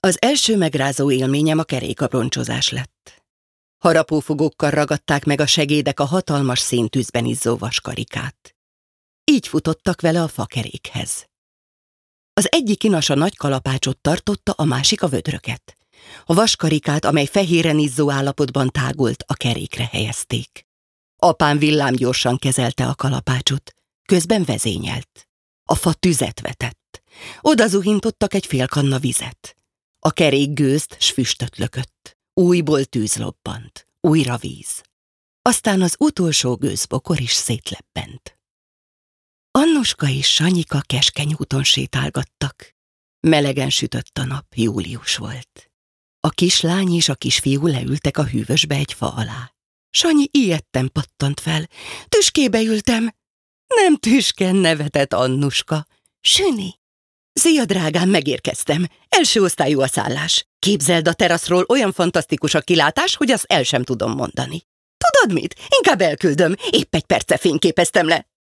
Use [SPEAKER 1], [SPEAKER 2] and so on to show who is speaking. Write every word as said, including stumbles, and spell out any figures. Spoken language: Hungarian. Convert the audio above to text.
[SPEAKER 1] Az első megrázó élményem a kerékabroncsozás lett. Harapófogókkal ragadták meg a segédek a hatalmas széntűzben izzó vaskarikát. Így futottak vele a fakerékhez. Az egyik inas a nagy kalapácsot tartotta, a másik a vödröket. A vaskarikát, amely fehéren izzó állapotban tágult, a kerékre helyezték. Apám villámgyorsan kezelte a kalapácsot, közben vezényelt. A fa tüzet vetett. Oda zuhintottak egy fél kanna vizet. A kerék gőzt s füstöt lökött. Újból tűz lobbant, újra víz. Aztán az utolsó gőzbokor is szétlebbent. Annuska és Sanyika keskeny úton sétálgattak. Melegen sütött a nap, július volt. A kislány és a kisfiú leültek a hűvösbe egy fa alá. Sanyi ijedten pattant fel. Tüskébe ültem. Nem tüsken, nevetett Annuska. Süni. Szia, drágám, megérkeztem. Első osztályú a szállás. Képzeld, a teraszról olyan fantasztikus a kilátás, hogy azt el sem tudom mondani. Tudod mit? Inkább elküldöm. Épp egy perce fényképeztem le.